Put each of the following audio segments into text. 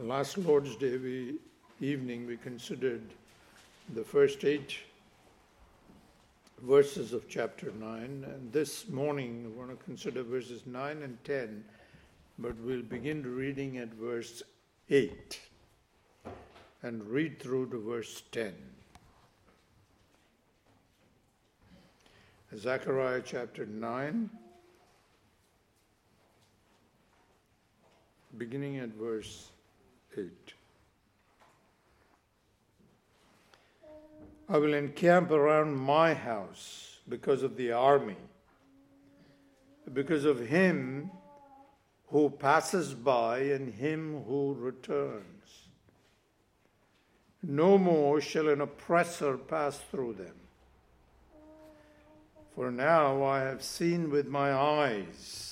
Last Lord's Day evening we considered the first 8 verses of chapter 9, and this morning we want to consider verses 9 and 10, but we'll begin reading at verse 8 and read through to verse 10. Zechariah chapter 9, beginning at verse 8. I will encamp around my house because of the army, because of him who passes by and him who returns. No more shall an oppressor pass through them. For now I have seen with my eyes.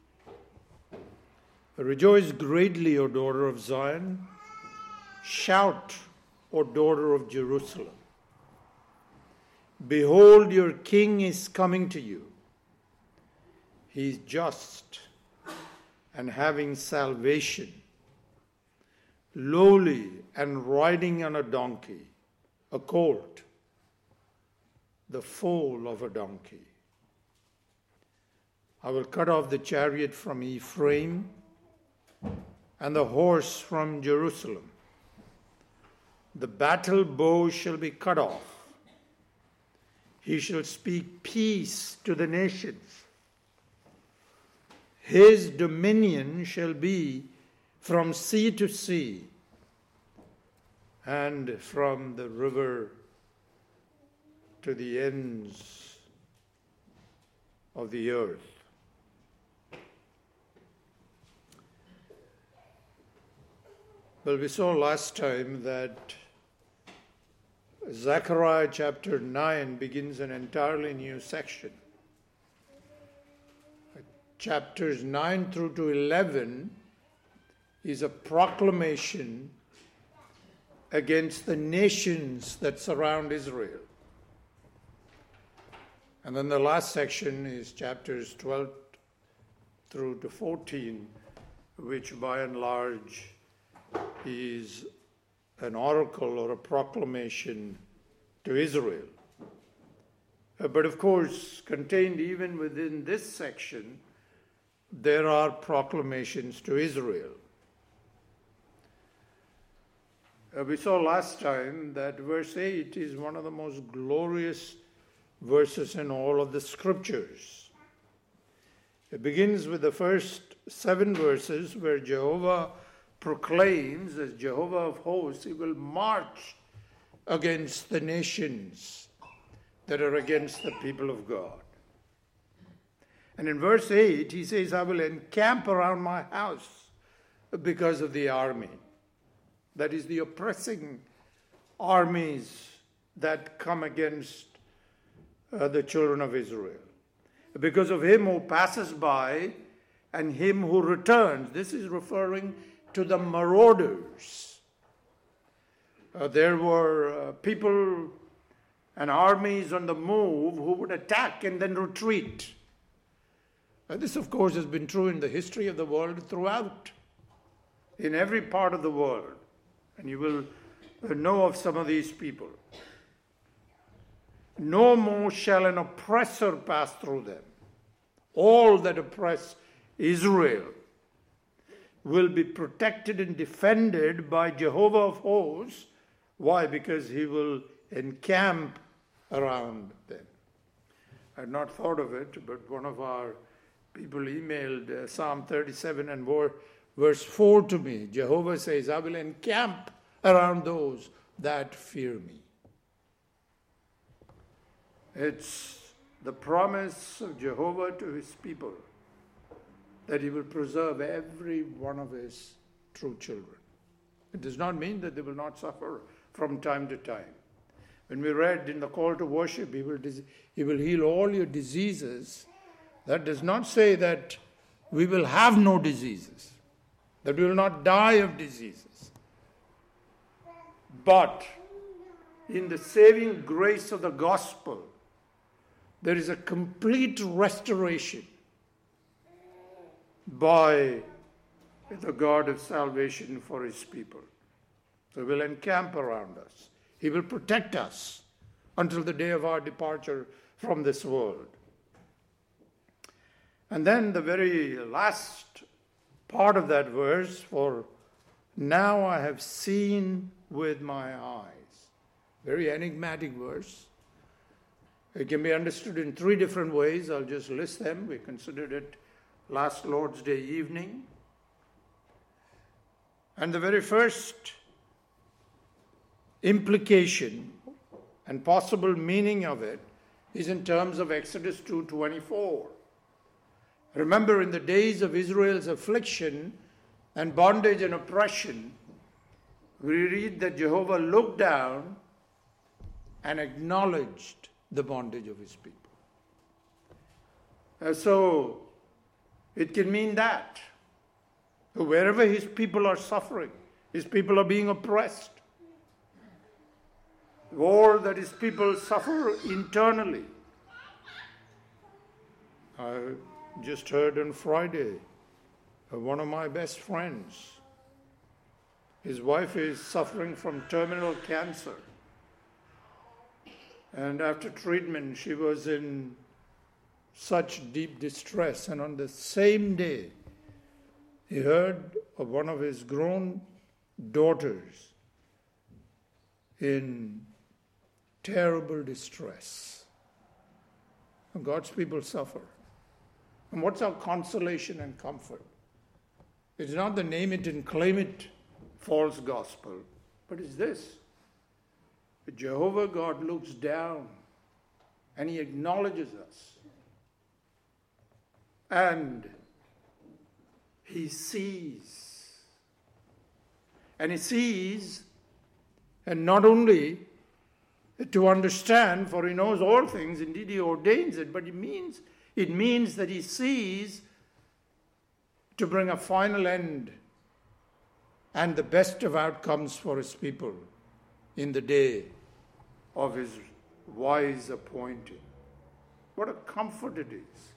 Rejoice greatly, O daughter of Zion. Shout, O daughter of Jerusalem. Behold, your king is coming to you. He is just and having salvation, lowly and riding on a donkey, a colt, the foal of a donkey. I will cut off the chariot from Ephraim and the horse from Jerusalem. The battle bow shall be cut off. He shall speak peace to the nations. His dominion shall be from sea to sea and from the river to the ends of the earth. Well, we saw last time that Zechariah chapter 9 begins an entirely new section. Chapters 9 through to 11 is a proclamation against the nations that surround Israel. And then the last section is chapters 12 through to 14, which by and large is an oracle or a proclamation to Israel. But of course, contained even within this section, there are proclamations to Israel. We saw last time that verse 8 is one of the most glorious verses in all of the scriptures. It begins with the first 7 verses where Jehovah proclaims, as Jehovah of hosts, he will march against the nations that are against the people of God. And in verse 8, he says, I will encamp around my house because of the army. That is the oppressing armies that come against the children of Israel. Because of him who passes by and him who returns. This is referring to the marauders. There were people and armies on the move who would attack and then retreat. This, of course, has been true in the history of the world throughout, in every part of the world. And you will know of some of these people. No more shall an oppressor pass through them. All that oppress Israel will be protected and defended by Jehovah of hosts. Why? Because he will encamp around them. I had not thought of it, but one of our people emailed Psalm 37 and verse 4 to me. Jehovah says, I will encamp around those that fear me. It's the promise of Jehovah to his people that he will preserve every one of his true children. It does not mean that they will not suffer from time to time. When we read in the call to worship, he will heal all your diseases. That does not say that we will have no diseases, that we will not die of diseases. But in the saving grace of the gospel, there is a complete restoration by the God of salvation for his people. So he will encamp around us. He will protect us until the day of our departure from this world. And then the very last part of that verse, for now I have seen with my eyes. Very enigmatic verse. It can be understood in three different ways. I'll just list them. We considered it last Lord's Day evening. And the very first implication and possible meaning of it is in terms of Exodus 2:24. Remember, in the days of Israel's affliction and bondage and oppression, we read that Jehovah looked down and acknowledged the bondage of his people. So it can mean that wherever his people are suffering, his people are being oppressed, or that his people suffer internally. I just heard on Friday of one of my best friends. His wife is suffering from terminal cancer. And after treatment, she was in such deep distress. And on the same day, he heard of one of his grown daughters in terrible distress. And God's people suffer. And what's our consolation and comfort? It's not the name it and claim it false gospel, but it's this. Jehovah God looks down and he acknowledges us. And he sees. And he sees, and not only to understand, for he knows all things, indeed he ordains it, but it means that he sees to bring a final end and the best of outcomes for his people in the day of his wise appointing. What a comfort it is.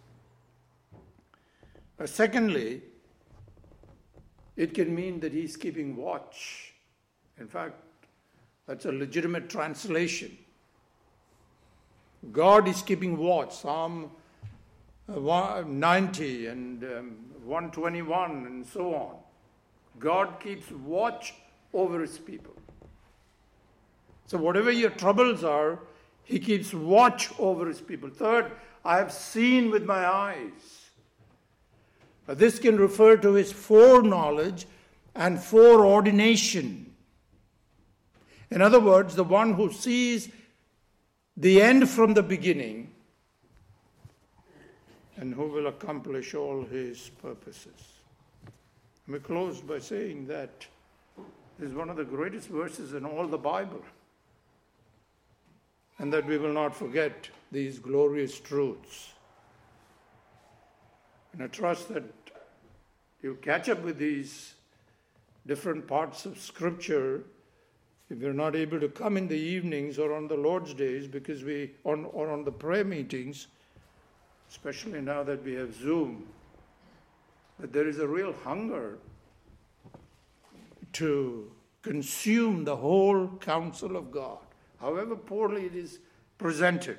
Secondly, it can mean that he's keeping watch. In fact, that's a legitimate translation. God is keeping watch. Psalm 90 and 121 and so on. God keeps watch over his people. So whatever your troubles are, he keeps watch over his people. Third, I have seen with my eyes. This can refer to his foreknowledge and foreordination. In other words, the one who sees the end from the beginning and who will accomplish all his purposes. We close by saying that this is one of the greatest verses in all the Bible, and that we will not forget these glorious truths. And I trust that you catch up with these different parts of Scripture. If you're not able to come in the evenings or on the Lord's days, because or on the prayer meetings, especially now that we have Zoom, that there is a real hunger to consume the whole counsel of God, however poorly it is presented.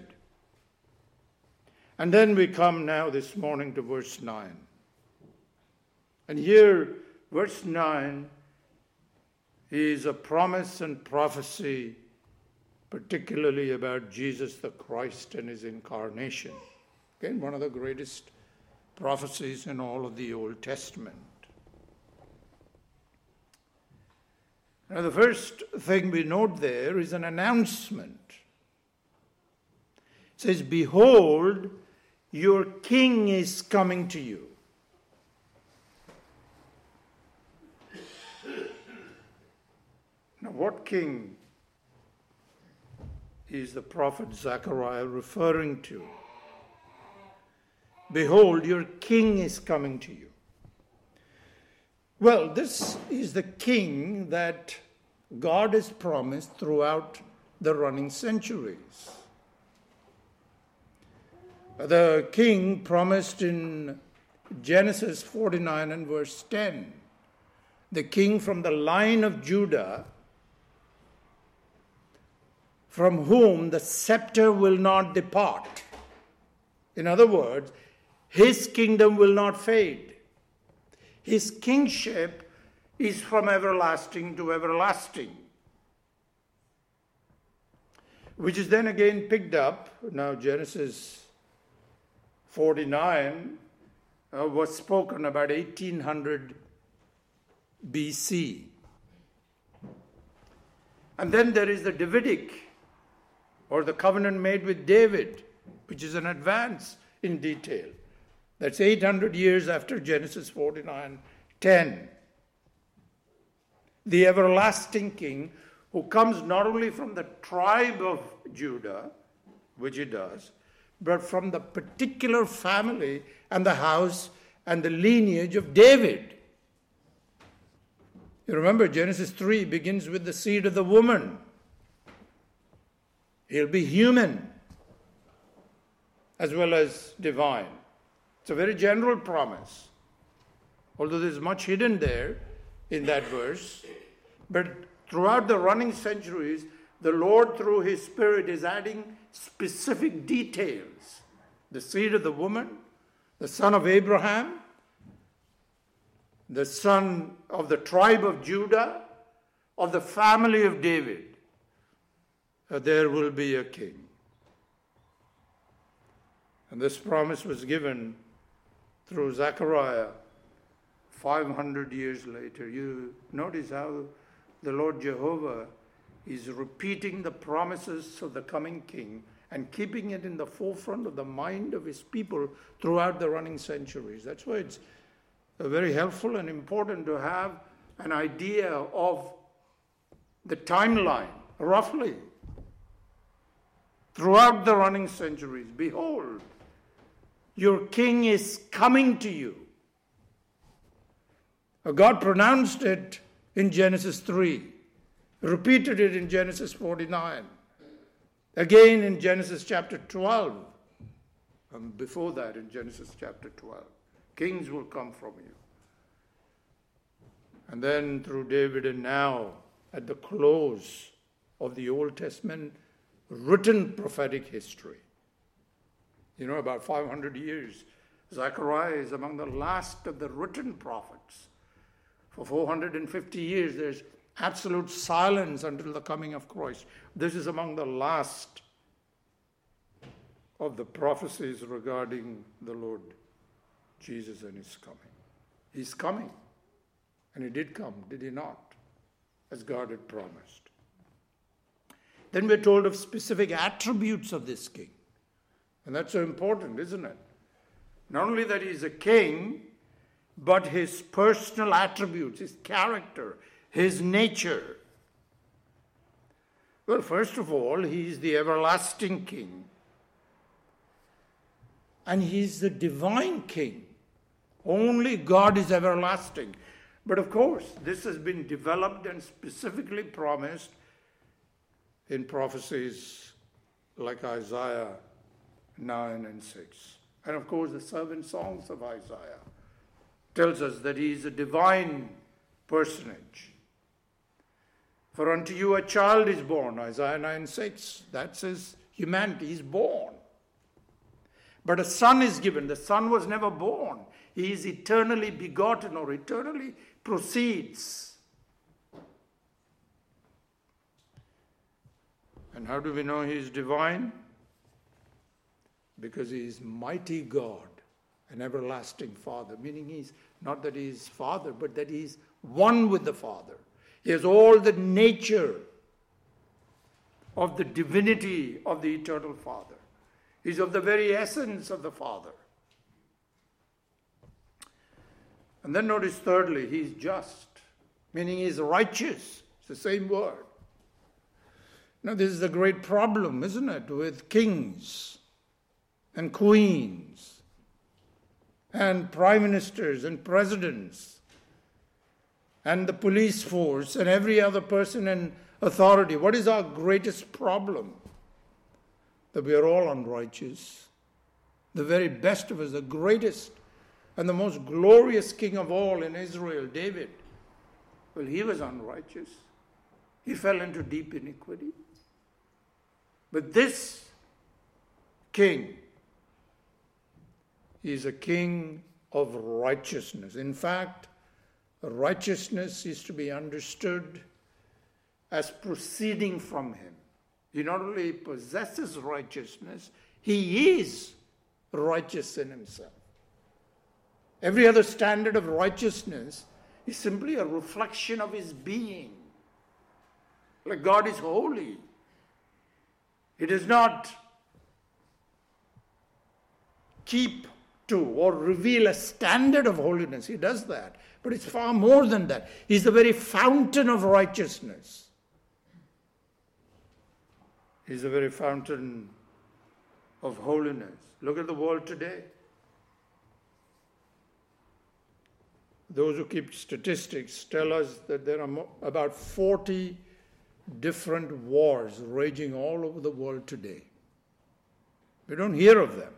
And then we come now this morning to verse 9. And here, verse 9 is a promise and prophecy, particularly about Jesus the Christ and his incarnation. Again, one of the greatest prophecies in all of the Old Testament. Now, the first thing we note there is an announcement. It says, "Behold, your king is coming to you." Now, what king is the prophet Zechariah referring to? Behold, your king is coming to you. Well, this is the king that God has promised throughout the running centuries. The king promised in Genesis 49 and verse 10, the king from the line of Judah, from whom the scepter will not depart. In other words, his kingdom will not fade. His kingship is from everlasting to everlasting. Which is then again picked up. Now Genesis 49 was spoken about 1800 BC. And then there is the Davidic, or the covenant made with David, which is an advance in detail. That's 800 years after Genesis 49:10. The everlasting king who comes not only from the tribe of Judah, which he does, but from the particular family and the house and the lineage of David. You remember Genesis 3 begins with the seed of the woman. He'll be human as well as divine. It's a very general promise, although there's much hidden there in that verse. But throughout the running centuries, the Lord, through His Spirit, is adding specific details. The seed of the woman, the son of Abraham, the son of the tribe of Judah, of the family of David. There will be a king. And this promise was given through Zechariah 500 years later. You notice how the Lord Jehovah is repeating the promises of the coming king and keeping it in the forefront of the mind of his people throughout the running centuries. That's why it's very helpful and important to have an idea of the timeline, roughly. Throughout the running centuries, behold, your king is coming to you. God pronounced it in Genesis 3, repeated it in Genesis 49, again in Genesis chapter 12, and before that in Genesis chapter 12. Kings will come from you. And then through David, and now at the close of the Old Testament written prophetic history. You know, about 500 years. Zechariah is among the last of the written prophets. For 450 years, there's absolute silence until the coming of Christ. This is among the last of the prophecies regarding the Lord Jesus and His coming. He's coming. And He did come, did He not? As God had promised. Then we're told of specific attributes of this king. And that's so important, isn't it? Not only that He's a king, but His personal attributes, His character, His nature. Well, first of all, He's the everlasting king. And He's the divine king. Only God is everlasting. But of course, this has been developed and specifically promised in prophecies like Isaiah 9 and 6. And of course, the servant songs of Isaiah tells us that He is a divine personage. For unto you a child is born, Isaiah 9:6. That's His humanity. He's born. But a son is given. The son was never born. He is eternally begotten, or eternally proceeds. And how do we know He is divine? Because He is mighty God, an everlasting Father. Meaning He's not that He is Father, but that He is one with the Father. He has all the nature of the divinity of the eternal Father. He's of the very essence of the Father. And then notice thirdly, He's just, meaning He's righteous. It's the same word. Now this is the great problem, isn't it, with kings and queens and prime ministers and presidents and the police force and every other person in authority. What is our greatest problem? That we are all unrighteous. The very best of us, the greatest and the most glorious king of all in Israel, David, Well, he was unrighteous. He fell into deep iniquity. But this king is a king of righteousness. In fact, righteousness is to be understood as proceeding from him. He not only possesses righteousness, he is righteous in himself. Every other standard of righteousness is simply a reflection of his being. Like God is holy. He does not keep to or reveal a standard of holiness. He does that. But it's far more than that. He's the very fountain of righteousness. He's the very fountain of holiness. Look at the world today. Those who keep statistics tell us that there are about 40 different wars raging all over the world today. We don't hear of them.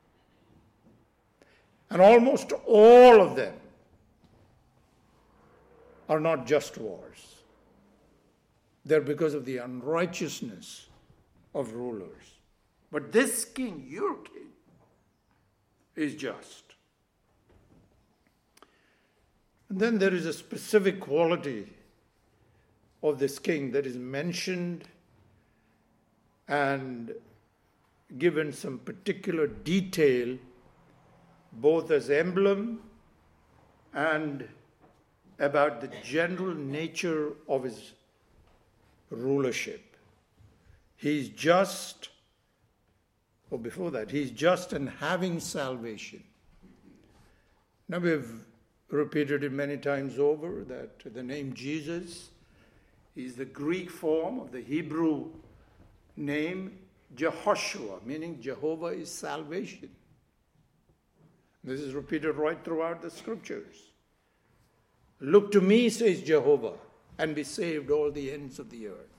And almost all of them are not just wars. They're because of the unrighteousness of rulers. But this king, your king, is just. And then there is a specific quality of this king that is mentioned and given some particular detail, both as emblem and about the general nature of his rulership. He's just, or before that, he's just and having salvation. Now we've repeated it many times over that the name Jesus is the Greek form of the Hebrew name Jehoshua, meaning Jehovah is salvation. This is repeated right throughout the scriptures. Look to me, says Jehovah, and be saved all the ends of the earth.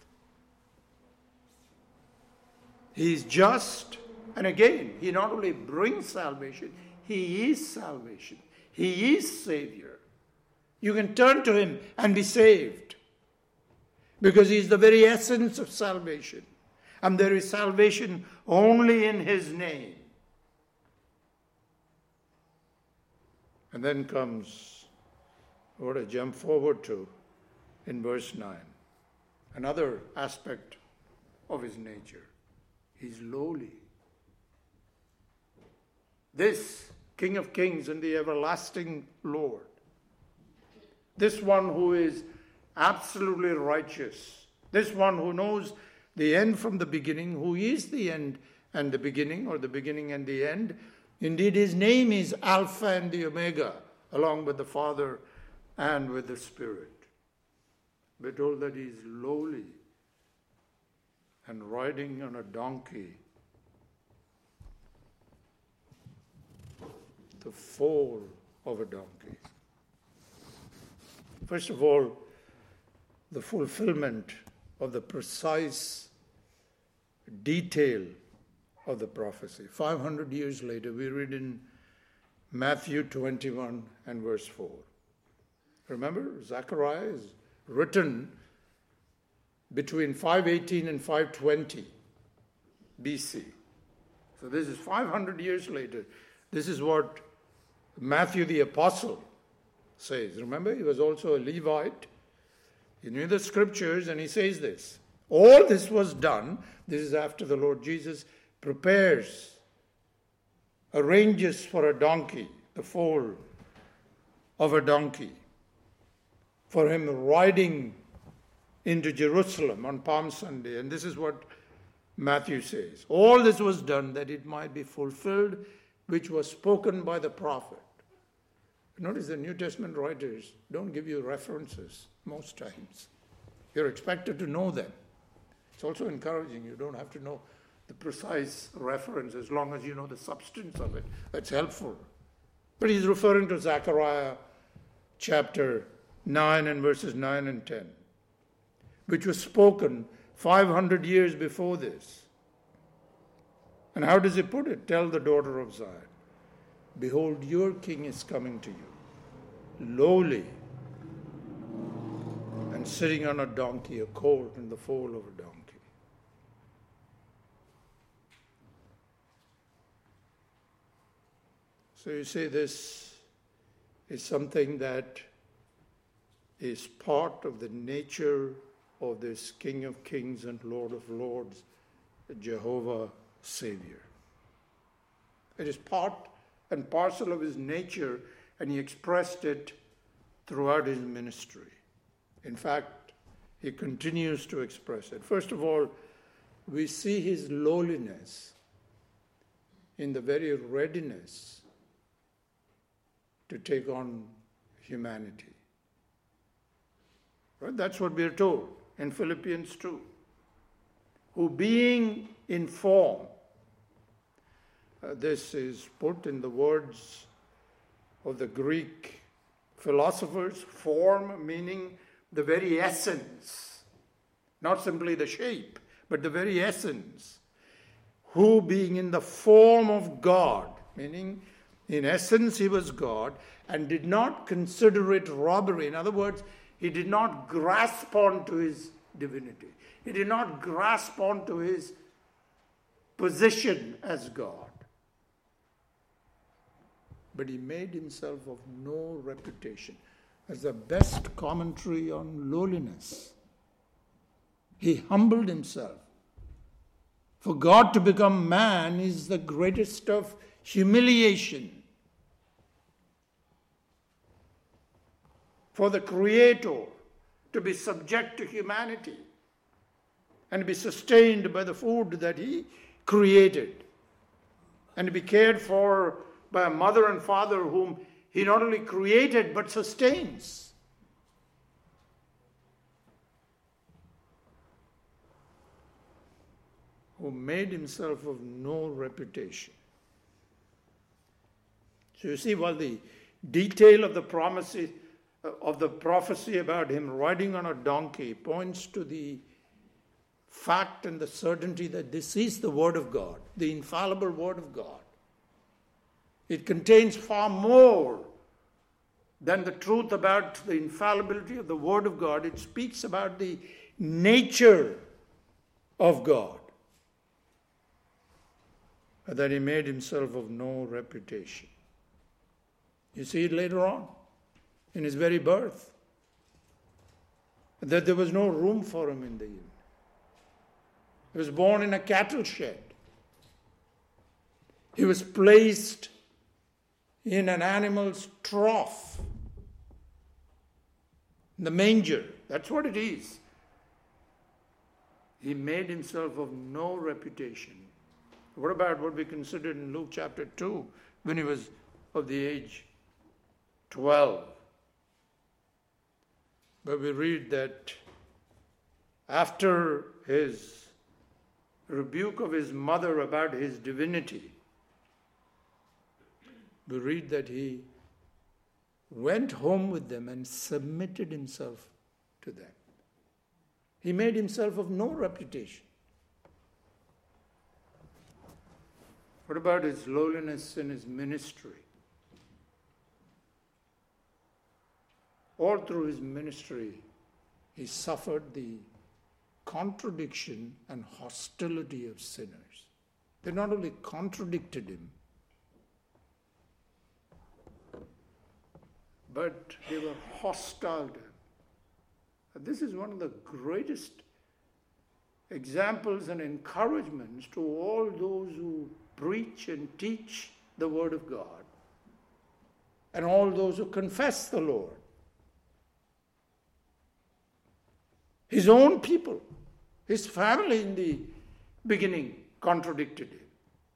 He is just, and again, he not only brings salvation, he is salvation. He is Savior. You can turn to him and be saved because he is the very essence of salvation. And there is salvation only in his name. And then comes what I jump forward to in verse 9. Another aspect of his nature. He's lowly. This King of Kings and the everlasting Lord. This one who is absolutely righteous. This one who knows the end from the beginning, who is the end and the beginning, or the beginning and the end. Indeed, his name is Alpha and the Omega, along with the Father and with the Spirit. We're told that he is lowly and riding on a donkey, the foal of a donkey. First of all, the fulfillment of the precise detail of the prophecy. 500 years later, we read in Matthew 21 and verse 4. Remember, Zechariah is written between 518 and 520 BC. So this is 500 years later. This is what Matthew the Apostle says. Remember, he was also a Levite. He knew the scriptures, and he says this. All this was done, this is after the Lord Jesus arranges for a donkey, the foal of a donkey, for him riding into Jerusalem on Palm Sunday. And this is what Matthew says. All this was done that it might be fulfilled, which was spoken by the prophet. Notice the New Testament writers don't give you references most times. You're expected to know them. It's also encouraging. You don't have to know the precise reference as long as you know the substance of it. That's helpful. But he's referring to Zechariah chapter 9 and verses 9 and 10, which was spoken 500 years before this. And how does he put it? Tell the daughter of Zion, behold, your king is coming to you, lowly and sitting on a donkey, a colt in the foal of a donkey. So you see, this is something that is part of the nature of this King of Kings and Lord of Lords, Jehovah Savior. It is part and parcel of his nature, and he expressed it throughout his ministry. In fact, he continues to express it. First of all, we see his lowliness in the very readiness to take on humanity. Right? That's what we are told in Philippians 2. Who being in form, this is put in the words of the Greek philosophers, form meaning the very essence, not simply the shape, but the very essence. Who being in the form of God, meaning in essence he was God, and did not consider it robbery. In other words, he did not grasp onto his divinity. He did not grasp onto his position as God. But he made himself of no reputation. As the best commentary on lowliness. He humbled himself. For God to become man is the greatest of humiliation. For the Creator to be subject to humanity and be sustained by the food that he created and to be cared for by a mother and father whom he not only created but sustains. Who made himself of no reputation. So you see, while the detail of the prophecy about him riding on a donkey points to the fact and the certainty that this is the Word of God, the infallible Word of God. It contains far more than the truth about the infallibility of the Word of God. It speaks about the nature of God. That he made himself of no reputation. You see it later on, in his very birth, that there was no room for him in the inn. He was born in a cattle shed. He was placed in an animal's trough, in the manger. That's what it is. He made himself of no reputation. What about what we considered in Luke chapter 2, when he was of the age 12? But we read that after his rebuke of his mother about his divinity, we read that he went home with them and submitted himself to them. He made himself of no reputation. What about his lowliness in his ministry? All through his ministry, he suffered the contradiction and hostility of sinners. They not only contradicted him, but they were hostile to him. And this is one of the greatest examples and encouragements to all those who preach and teach the Word of God, and all those who confess the Lord. His own people, his family in the beginning contradicted him.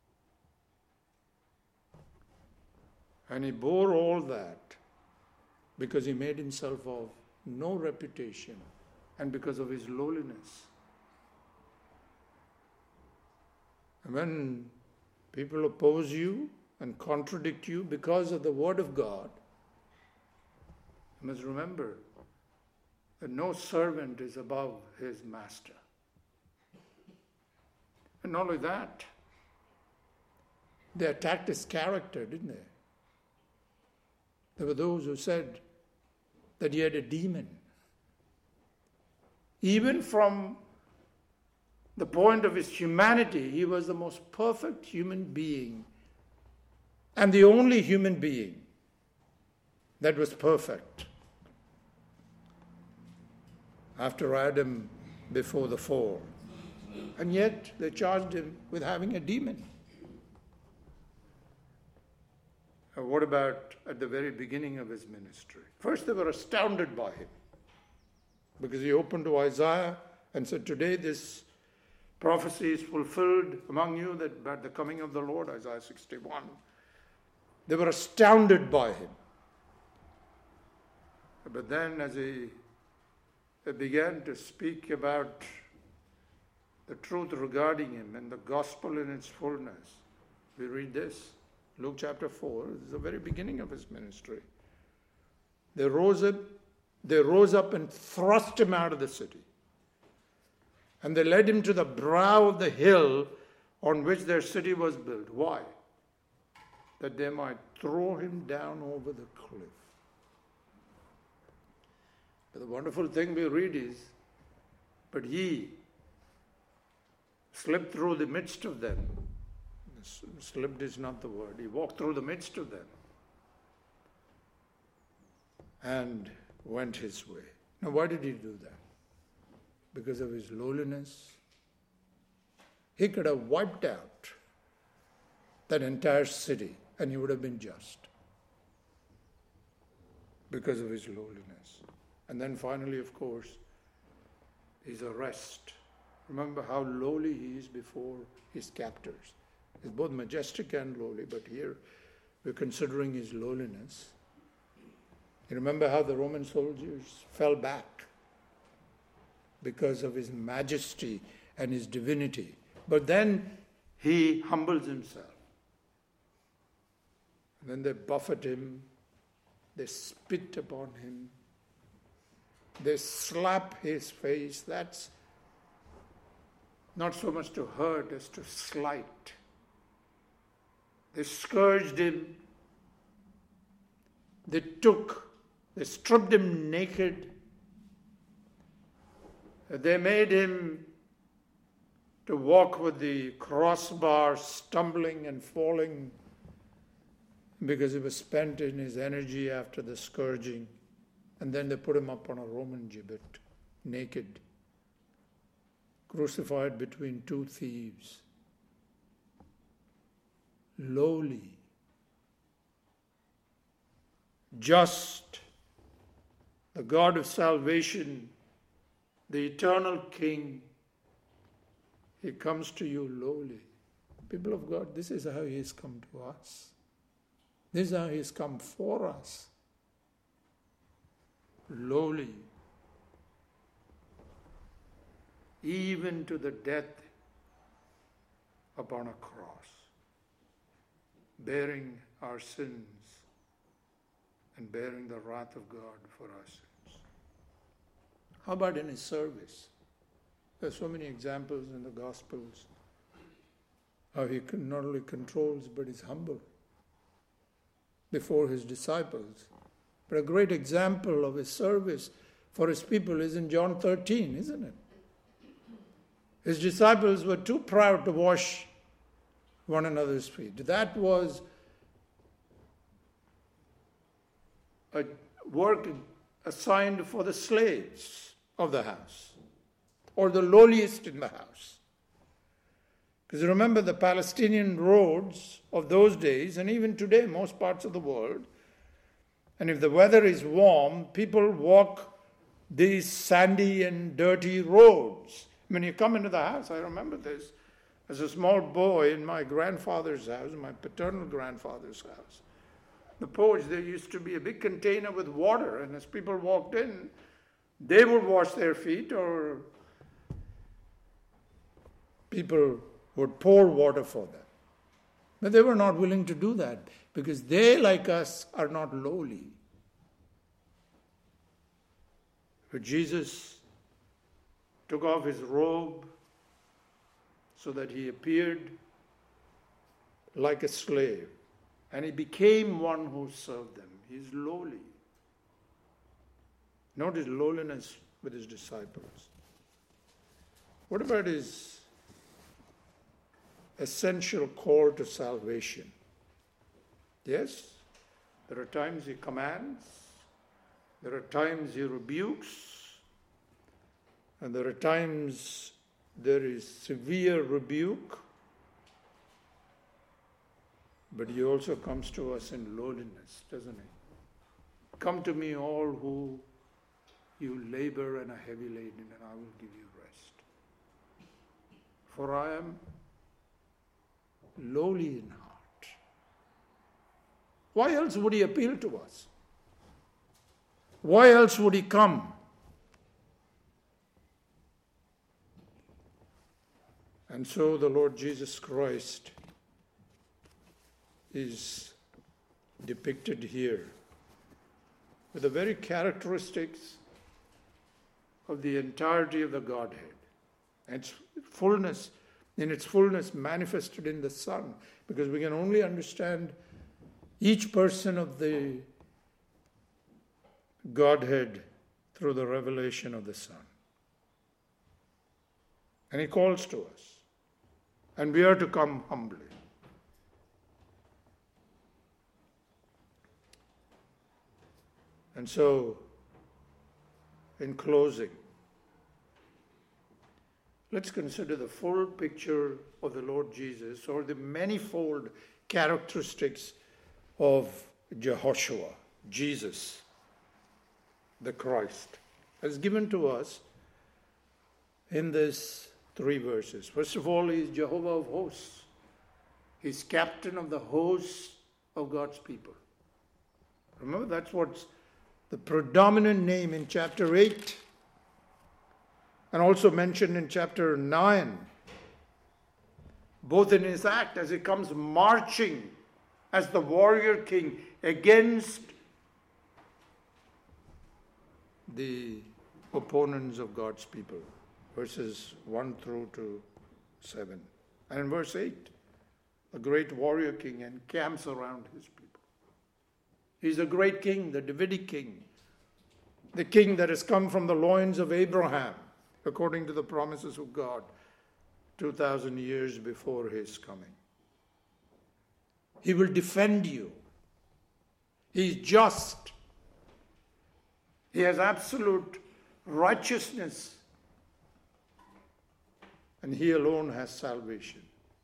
And he bore all that because he made himself of no reputation and because of his lowliness. And when people oppose you and contradict you because of the Word of God, you must remember that no servant is above his master. And not only that, they attacked his character, didn't they? There were those who said that he had a demon. Even from the point of his humanity, he was the most perfect human being and the only human being that was perfect after Adam before the fall. And yet they charged him with having a demon. What about at the very beginning of his ministry? First they were astounded by him because he opened to Isaiah and said, today this prophecy is fulfilled among you that at the coming of the Lord, Isaiah 61. They were astounded by him. But then as he began to speak about the truth regarding him and the gospel in its fullness, we read this, Luke chapter 4, this is the very beginning of his ministry. They rose up and thrust him out of the city. And they led him to the brow of the hill on which their city was built. Why? That they might throw him down over the cliff. But the wonderful thing we read is, but he slipped through the midst of them. Slipped is not the word. He walked through the midst of them and went his way. Now, why did he do that? Because of his lowliness. He could have wiped out that entire city and he would have been just because of his lowliness. And then finally, of course, his arrest. Remember how lowly he is before his captors. He's both majestic and lowly, but here we're considering his lowliness. You remember how the Roman soldiers fell back because of his majesty and his divinity. But then he humbles himself. And then they buffet him, they spit upon him, they slap his face. That's not so much to hurt as to slight. They scourged him. They stripped him naked. They made him to walk with the crossbar, stumbling and falling because he was spent in his energy after the scourging. And then they put him up on a Roman gibbet, naked, crucified between two thieves. Lowly, just, the God of salvation, the eternal King, he comes to you lowly. People of God, this is how he has come to us. This is how he has come for us. Lowly, even to the death upon a cross, bearing our sins and bearing the wrath of God for our sins. How about in his service? There are so many examples in the Gospels how he not only controls but is humble before his disciples. But a great example of his service for his people is in John 13, isn't it? His disciples were too proud to wash one another's feet. That was a work assigned for the slaves of the house or the lowliest in the house. Because remember, the Palestinian roads of those days, and even today, most parts of the world, and if the weather is warm, people walk these sandy and dirty roads. When you come into the house, I remember this, as a small boy in my grandfather's house, my paternal grandfather's house. The porch, there used to be a big container with water, and as people walked in, they would wash their feet, or people would pour water for them. But they were not willing to do that because they, like us, are not lowly. But Jesus took off his robe so that he appeared like a slave, and he became one who served them. He's lowly. Note his lowliness with his disciples. What about his essential call to salvation? Yes, there are times he commands, there are times he rebukes, and there are times there is severe rebuke, but he also comes to us in lowliness, doesn't he? Come to me, all who you labor and are heavy laden, and I will give you rest. For I am lowly in heart. Why else would he appeal to us? Why else would he come? And so the Lord Jesus Christ is depicted here with the very characteristics of the entirety of the Godhead. Its fullness, in its fullness manifested in the Son, because we can only understand each person of the Godhead through the revelation of the Son. And he calls to us, and we are to come humbly. And so, in closing, let's consider the full picture of the Lord Jesus, or the manifold characteristics of Jehoshua, Jesus, the Christ, as given to us in these 3 verses. First of all, he is Jehovah of hosts. He is captain of the hosts of God's people. Remember, that's what's the predominant name in chapter 8, and also mentioned in chapter 9, both in his act as he comes marching as the warrior king against the opponents of God's people, verses 1 through to 7. And in verse 8, the great warrior king encamps around his people. He's a great king, the Davidic king, the king that has come from the loins of Abraham, according to the promises of God, 2,000 years before his coming. He will defend you. He's just. He has absolute righteousness. And he alone has salvation.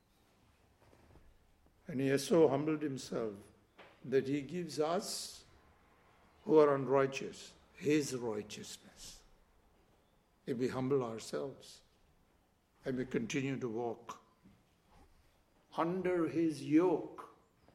And he has so humbled himself that he gives us, who are unrighteous, his righteousness. If we humble ourselves and we continue to walk under his yoke.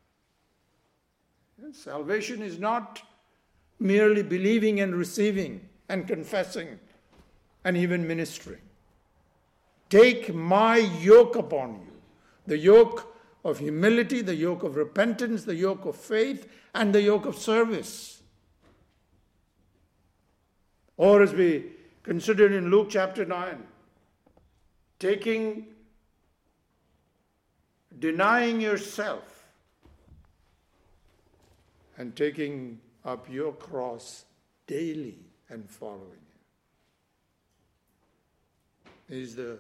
Salvation is not merely believing and receiving and confessing and even ministering. Take my yoke upon you, the yoke of humility, the yoke of repentance, the yoke of faith, and the yoke of service. Or as we considered in Luke chapter 9, denying yourself and taking up your cross daily and following him. He is the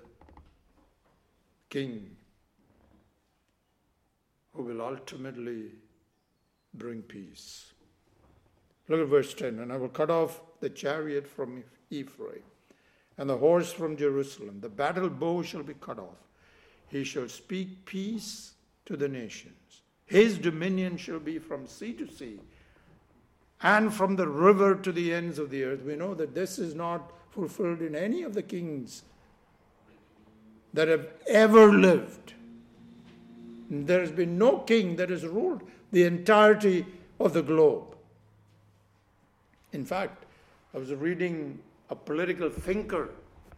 King who will ultimately bring peace. Look at verse 10. And I will cut off the chariot from Ephraim and the horse from Jerusalem. The battle bow shall be cut off. He shall speak peace to the nations. His dominion shall be from sea to sea and from the river to the ends of the earth. We know that this is not fulfilled in any of the kings that have ever lived. There has been no king that has ruled the entirety of the globe. In fact, I was reading a political thinker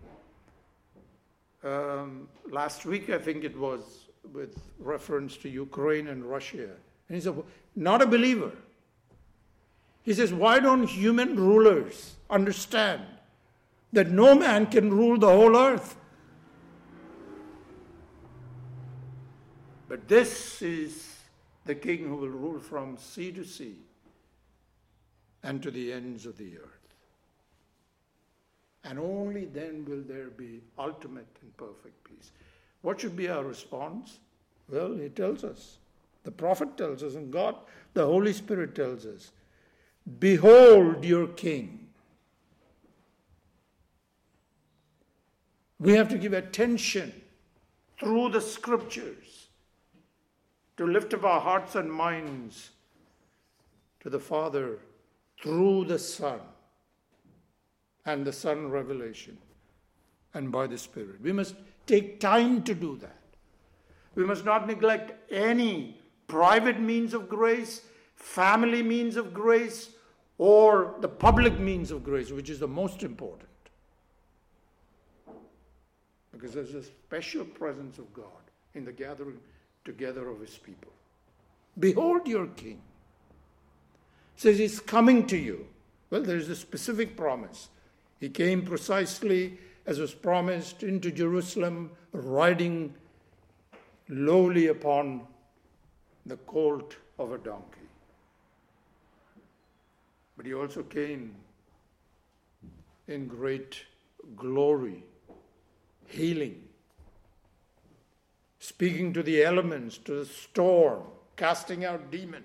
last week, I think it was, with reference to Ukraine and Russia. And he's not a believer. He says, why don't human rulers understand that no man can rule the whole earth? But this is the king who will rule from sea to sea and to the ends of the earth. And only then will there be ultimate and perfect peace. What should be our response? Well, he tells us. The prophet tells us, and God, the Holy Spirit tells us, behold your king. We have to give attention through the scriptures to lift up our hearts and minds to the Father through the Son and the Son revelation and by the Spirit. We must take time to do that. We must not neglect any private means of grace, family means of grace, or the public means of grace, which is the most important. Because there's a special presence of God in the gathering together of his people. Behold your king. It says he's coming to you. Well, there is a specific promise. He came precisely as was promised into Jerusalem, riding lowly upon the colt of a donkey. But he also came in great glory, healing, speaking to the elements, to the storm, casting out demons.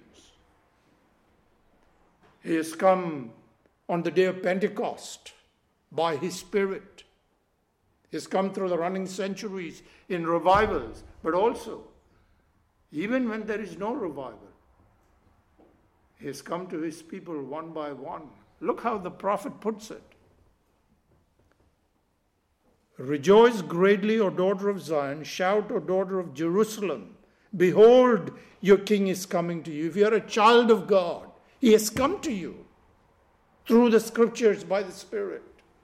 He has come on the day of Pentecost by his Spirit. He has come through the running centuries in revivals, but also, even when there is no revival, he has come to his people one by one. Look how the prophet puts it. Rejoice greatly, O daughter of Zion. Shout, O daughter of Jerusalem. Behold, your king is coming to you. If you are a child of God, he has come to you through the scriptures by the Spirit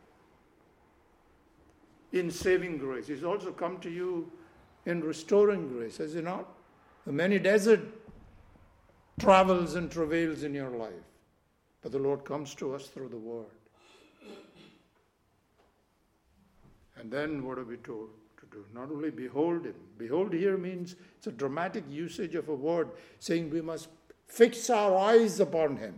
in saving grace. He's also come to you in restoring grace, has he not? The many desert travels and travails in your life, but the Lord comes to us through the Word. And then what are we told to do? Not only behold him. Behold here means it's a dramatic usage of a word saying we must fix our eyes upon him.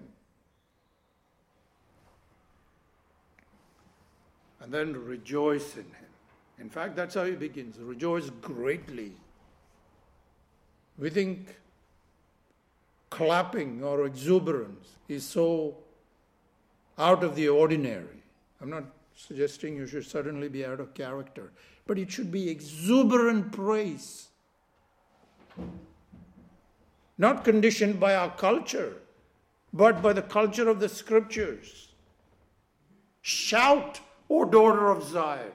And then rejoice in him. In fact, that's how he begins. Rejoice greatly. We think clapping or exuberance is so out of the ordinary. I'm not suggesting you should suddenly be out of character, but it should be exuberant praise. Not conditioned by our culture, but by the culture of the scriptures. Shout, O daughter of Zion.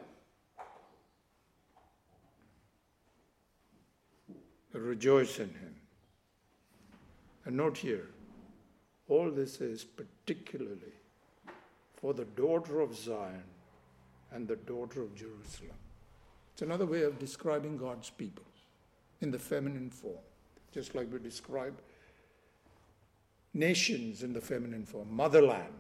Rejoice in him. And note here, all this is particularly for the daughter of Zion and the daughter of Jerusalem. It's another way of describing God's people in the feminine form, just like we describe nations in the feminine form, motherland.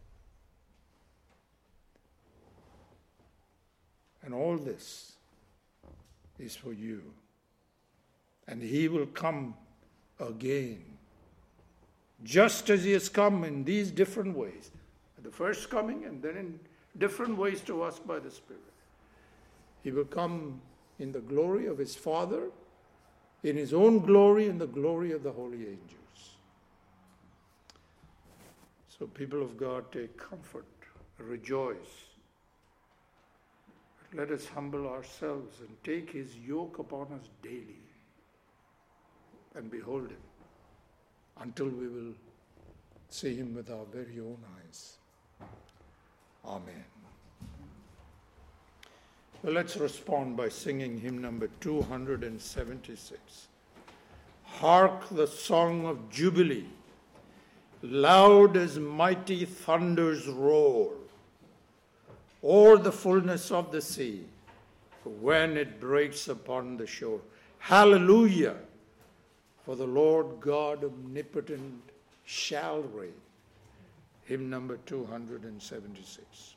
And all this is for you. And he will come again, just as he has come in these different ways. The first coming and then in different ways to us by the Spirit. He will come in the glory of his Father, in his own glory and the glory of the holy angels. So people of God, take comfort, rejoice. Let us humble ourselves and take his yoke upon us daily and behold him until we will see him with our very own eyes. Amen. Well, let's respond by singing hymn number 276. Hark the song of Jubilee, loud as mighty thunders roar, o'er the fullness of the sea, when it breaks upon the shore. Hallelujah! For the Lord God omnipotent shall reign. Hymn number 276.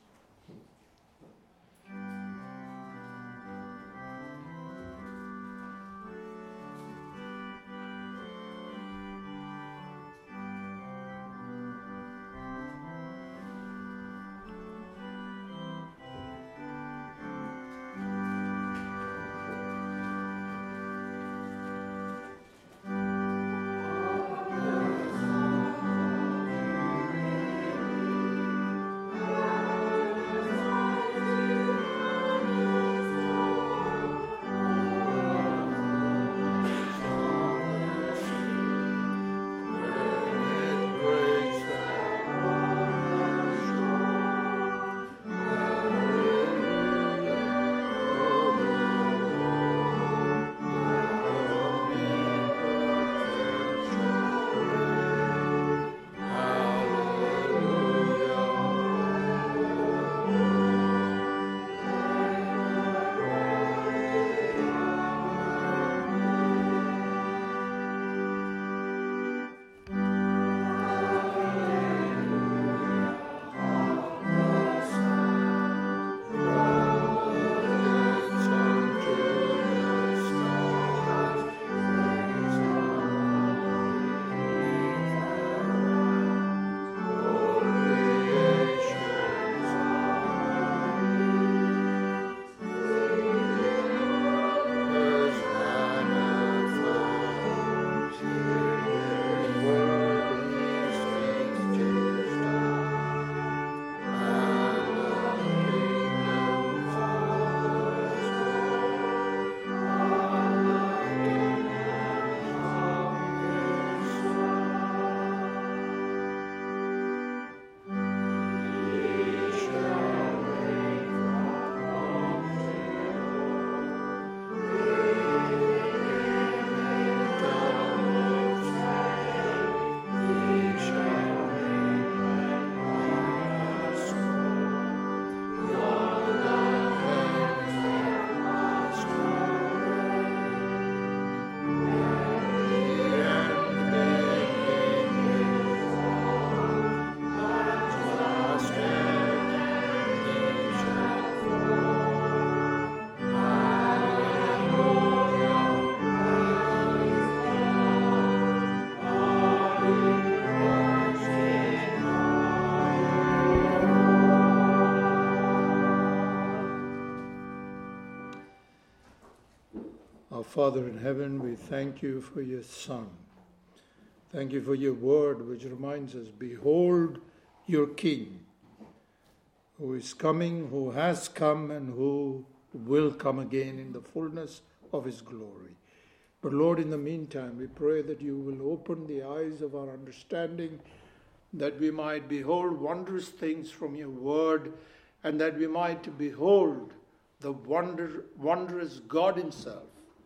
Our Father in heaven, we thank you for your Son. Thank you for your word, which reminds us, behold your King, who is coming, who has come, and who will come again in the fullness of his glory. But Lord, in the meantime, we pray that you will open the eyes of our understanding, that we might behold wondrous things from your word, and that we might behold the wondrous God himself,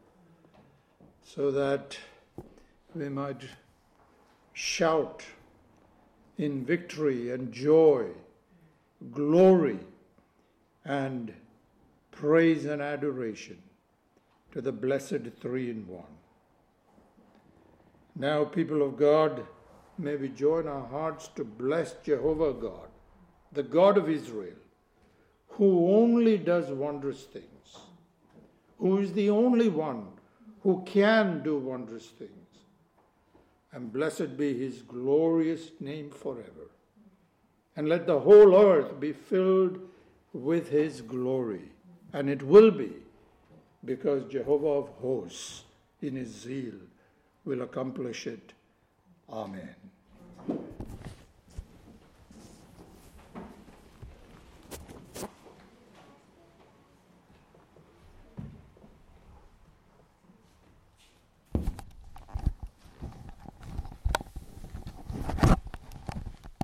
so that we might shout in victory and joy, glory and praise and adoration to the blessed three-in-one. Now, people of God, may we join our hearts to bless Jehovah God, the God of Israel, who only does wondrous things, who is the only one who can do wondrous things. And blessed be his glorious name forever. And let the whole earth be filled with his glory. And it will be, because Jehovah of hosts, in his zeal, will accomplish it. Amen.